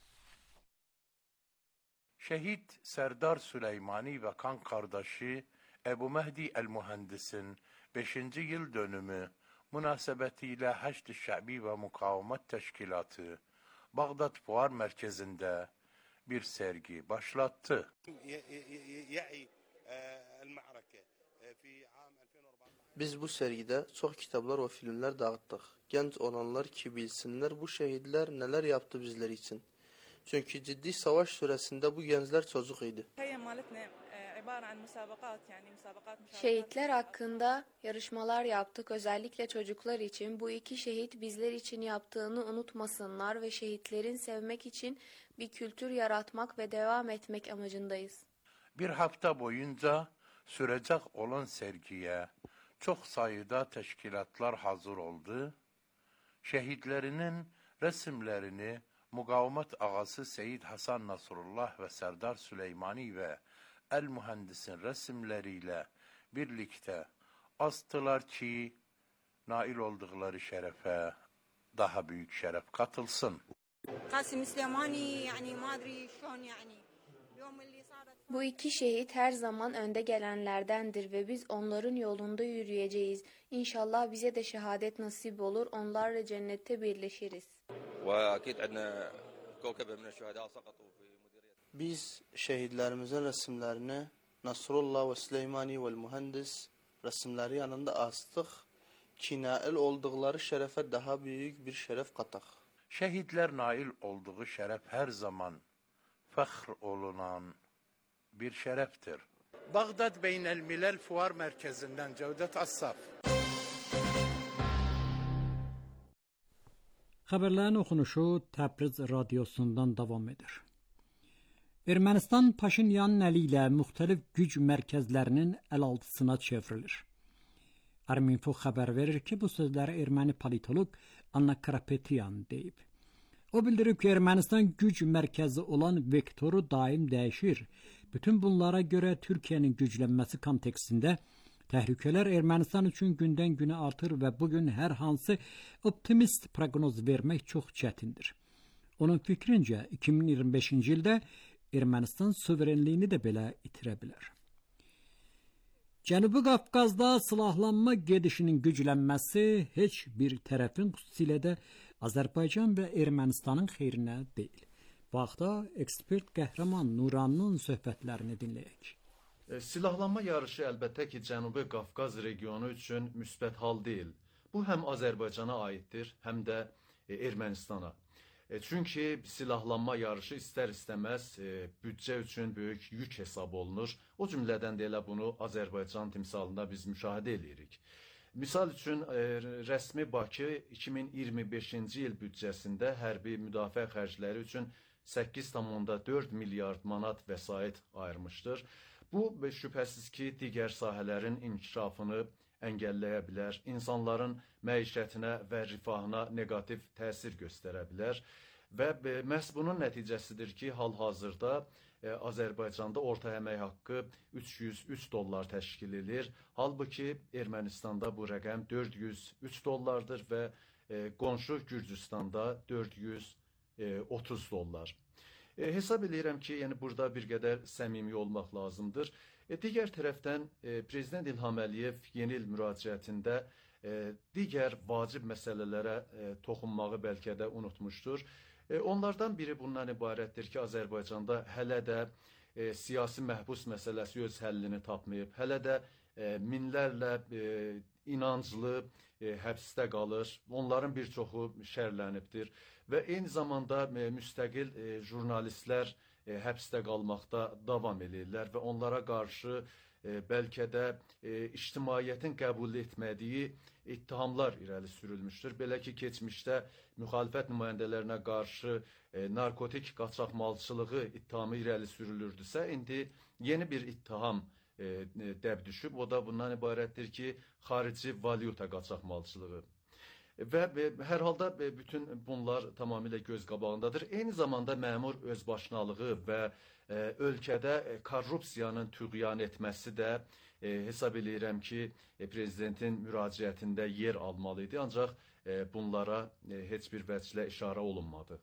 Şehit Serdar Süleymani ve kan kardeşi Ebu Mehdi el-Mühendis'in 5. yıl dönümü münasebetiyle Haçlı Şa'bi ve Mukavemet Teşkilatı Bağdat Fuar Merkezi'nde bir sergi başlattı. Biz bu sergide çok kitaplar ve filmler dağıttık. Genç olanlar ki bilsinler bu şehitler neler yaptı bizler için. Çünkü ciddi savaş süresinde bu gençler çocuk idi. Şehitler hakkında yarışmalar yaptık. Özellikle çocuklar için bu iki şehit bizler için yaptığını unutmasınlar ve şehitlerin sevmek için bir kültür yaratmak ve devam etmek amacındayız. Bir hafta boyunca sürecek olan sergiye çok sayıda teşkilatlar hazır oldu. Şehitlerinin resimlerini Mukavemet ağası Seyyid Hasan Nasrullah ve Serdar Süleymani ve El-Mühendis'in resimleriyle birlikte astılar ki nail oldukları şerefe daha büyük şeref katılsın. Bu iki şehit her zaman önde gelenlerdendir ve biz onların yolunda yürüyeceğiz. İnşallah bize de şehadet nasip olur, onlarla cennette birleşiriz. Biz şehitlerimizin resimlerini Nasrullah ve Süleymani ve Mühendis resimleri yanında astık ki nail oldukları şerefe daha büyük bir şeref katak. Şehitler nail olduğu şeref her zaman fahr olunan bir şereftir. Bağdat Beynel Milal Fuar Merkezi'nden Cevdet Assaf. Xəbərlərin oxunuşu Təbriz radiosundan davam edir. Ermənistan Paşinyanın əli ilə müxtəlif güc mərkəzlərinin əlaltısına çevrilir. Arminfo xəbər verir ki, bu sözləri erməni politolog Anna Karapetyan deyib. O bildirib ki, Ermənistan güc mərkəzi olan vektoru daim dəyişir. Bütün bunlara görə Türkiyənin güclənməsi kontekstində təhlükələr Ermənistan üçün gündən-günə artır və bugün hər hansı optimist proqnoz vermək çox çətindir. Onun fikrincə 2025-ci ildə Ermənistan suverenliyini də belə itirə bilər. Cənubi Qafqazda silahlanma gedişinin güclənməsi heç bir tərəfin, xüsusilə də Azərbaycan və Ermənistanın xeyrinə deyil. Bu haqda ekspert Qəhrəman Nuranın söhbətlərini dinləyək. Silahlanma yarışı əlbəttə ki, Cənubi Qafqaz regionu üçün müsbət hal deyil. Bu həm Azərbaycana aiddir, həm də Ermənistana. Çünki silahlanma yarışı istər-istəməz büdcə üçün böyük yük hesab olunur. O cümlədən də elə bunu Azərbaycan timsalında biz müşahidə edirik. Misal üçün, rəsmi Bakı 2025-ci il büdcəsində hərbi müdafiə xərcləri üçün 8,4 milyard manat vəsait ayırmışdır. Bu, şübhəsiz ki, digər sahələrin inkişafını əngəlləyə bilər, insanların məişətinə və rifahına negativ təsir göstərə bilər və məhz bunun nəticəsidir ki, hal-hazırda Azərbaycanda orta əmək haqqı $303 təşkil edir. Halbuki Ermənistanda bu rəqəm $403 və qonşu Gürcüstanda $430. Hesab edirəm ki, yəni burada bir qədər səmimi olmaq lazımdır. Digər tərəfdən Prezident İlham Əliyev yeni il müraciətində digər vacib məsələlərə toxunmağı bəlkə də unutmuşdur. Onlardan biri bundan ibarətdir ki, Azərbaycanda hələ də siyasi məhbus məsələsi öz həllini tapmayıb. Hələ də minlərlə inanclı həbsdə qalır. Onların bir çoxu şərlənibdir. Və eyni zamanda müstəqil jurnalistlər həbsdə qalmaqda davam edirlər və onlara qarşı bəlkə də ictimaiyyətin qəbul etmədiyi ittihamlar irəli sürülmüşdür. Belə ki, keçmişdə müxalifət nümayəndələrinə qarşı narkotik qaçaqmalçılığı ittihamı irəli sürülürdüsə, indi yeni bir ittiham dəb düşüb. O da bundan ibarətdir ki, xarici valyuta qaçaqmalçılığı. Və hər halda bütün bunlar tamamilə göz qabağındadır. Eyni zamanda məmur özbaşınalığı və ölkədə korrupsiyanın tüğyan etməsi də hesab edirəm ki, prezidentin müraciətində yer almalı idi, ancaq bunlara heç bir vəclə işarə olunmadı.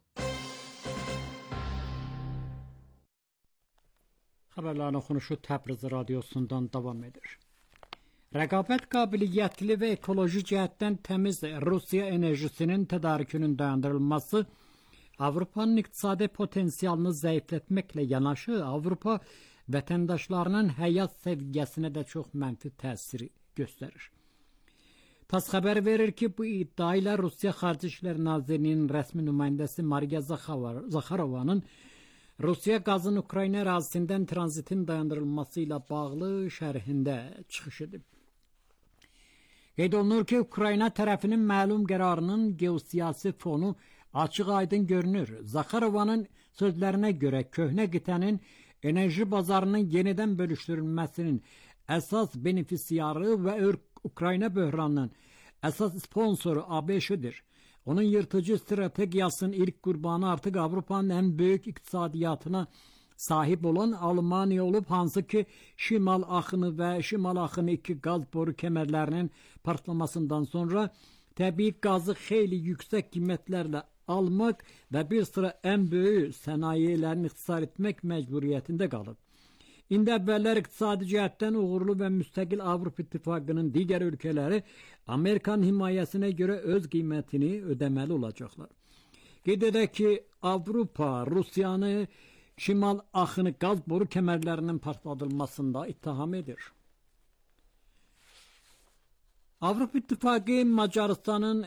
Xəbərlərin oxunuşu Təbriz radiosundan davam edir. Rəqabət qabiliyyətli və ekoloji cəhətdən təmiz Rusiya enerjisinin tədarükünün dayandırılması Avropanın iqtisadi potensialını zəiflətməklə yanaşı Avropa vətəndaşlarının həyat səviyyəsinə də çox mənfi təsir göstərir. TASS xəbər verir ki, bu iddia ilə Rusiya Xarici İşlər Nazirliyinin rəsmi nümayəndəsi Mariya Zakharovanın Rusiya qazın Ukrayna ərazisindən tranzitin dayandırılması ilə bağlı şərhində çıxış edib. Qeyd olunur ki, Ukrayna tərəfinin məlum qərarının geosiyasi fonu açıq-aydın görünür. Zakharovanın sözlərinə görə köhnə qitənin enerji bazarının yenidən bölüşdürülməsinin əsas benefisiarı və Ukrayna böhranının əsas sponsoru ABŞ-dir. Onun yırtıcı strategiyasının ilk qurbanı artıq Avropanın ən böyük iqtisadiyyatına sahib olan Almaniya olub, hansı ki Şimal axını və Şimal axını 2 qaz boru kəmərlərinin partlamasından sonra təbii qazı xeyli yüksək qiymətlərlə almaq və bir sıra ən böyük sənayelerini ixtisar etmək məcburiyyətində qalıb. İndi əvvəllər iqtisadi cəhətdən uğurlu və müstəqil Avropa İttifaqının digər ölkələri Amerikanın himayəsinə görə öz qiymətini ödəməli olacaqlar. Qeyd edək ki, Avropa Rusiyanı Şimal axını qaz boru kəmərlərinin partladılmasında ittiham edir. Avropa İttifaqı Macarıstanın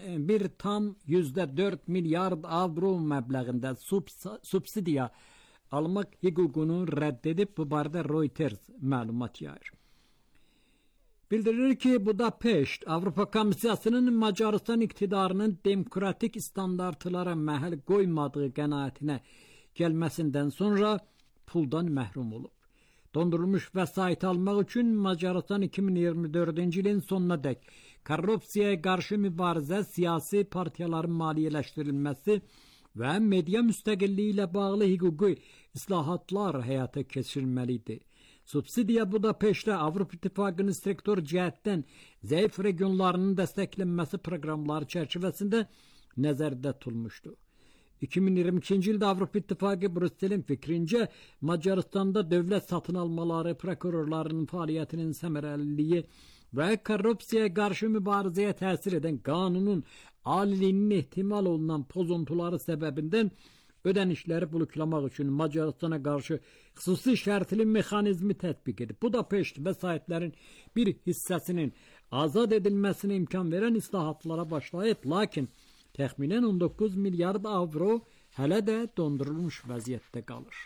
1,4 milyard avro məbləğində subsidiya almaq hüququnu rədd edib, bu barədə Reuters məlumat yayır. Bildirilir ki, Budapeşt Avropa Komissiyasının Macarıstan iktidarının demokratik standartlara məhəl qoymadığı qənaətinə gəlməsindən sonra puldan məhrum olub. Dondurulmuş vəsait almaq üçün Macarıstan 2024-cü ilin sonuna dək korrupsiyaya qarşı mübarizə, siyasi partiyaların maliyyələşdirilməsi və media müstəqilliyi ilə bağlı hüquqi islahatlar həyata keçirilməlidir. Subsidiya Budapeştdə Avropa İttifaqının struktur cəhətdən zəif regionlarının dəstəklənməsi proqramları çərçivəsində nəzərdə tutulmuşdu. 2022-ci ildə Avropa İttifaqı Brüsselin fikrincə Macarıstanda dövlət satın almaları, prokurorların fəaliyyətinin səmərəliliyi və korrupsiyaya qarşı mübarizəyə təsir edən qanunun aliliyinin ehtimal olunan pozuntuları səbəbindən ödənişləri bloklamaq üçün Macarıstana qarşı xüsusi şərtli mexanizmi tətbiq edib. Budapeşt vəsaitlərin bir hissəsinin azad edilməsinə imkan verən islahatlara başlayıb, lakin təxminən 19 milyard avro hələ də dondurulmuş vəziyyətdə qalır.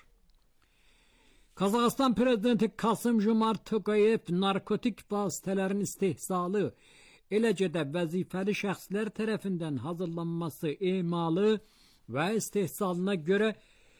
Qazaxıstan prezidenti Kasım-Jomart Tokayev narkotik vasitələrin istehsalı, eləcə də vəzifəli şəxslər tərəfindən hazırlanması, emalı və istehsalına görə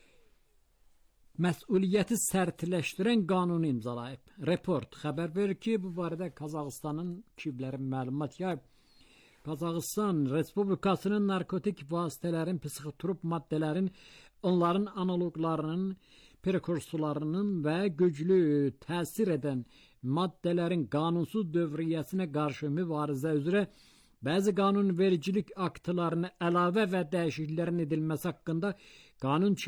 məsuliyyəti sərtləşdirən qanunu imzalayıb. Report xəbər verir ki, bu barədə Qazaxıstanın kibləri məlumat yayıb. Qazaxıstan Respublikasının narkotik vasitələrin, psixotrop maddələrin, onların analoqlarının, prekursorlarının və güclü təsir edən maddələrin qanunsuz dövriyyəsinə qarşı mübarizə üzrə bəzi qanunvericilik aktlarına əlavə və dəyişikliklərin edilməsi haqqında qanun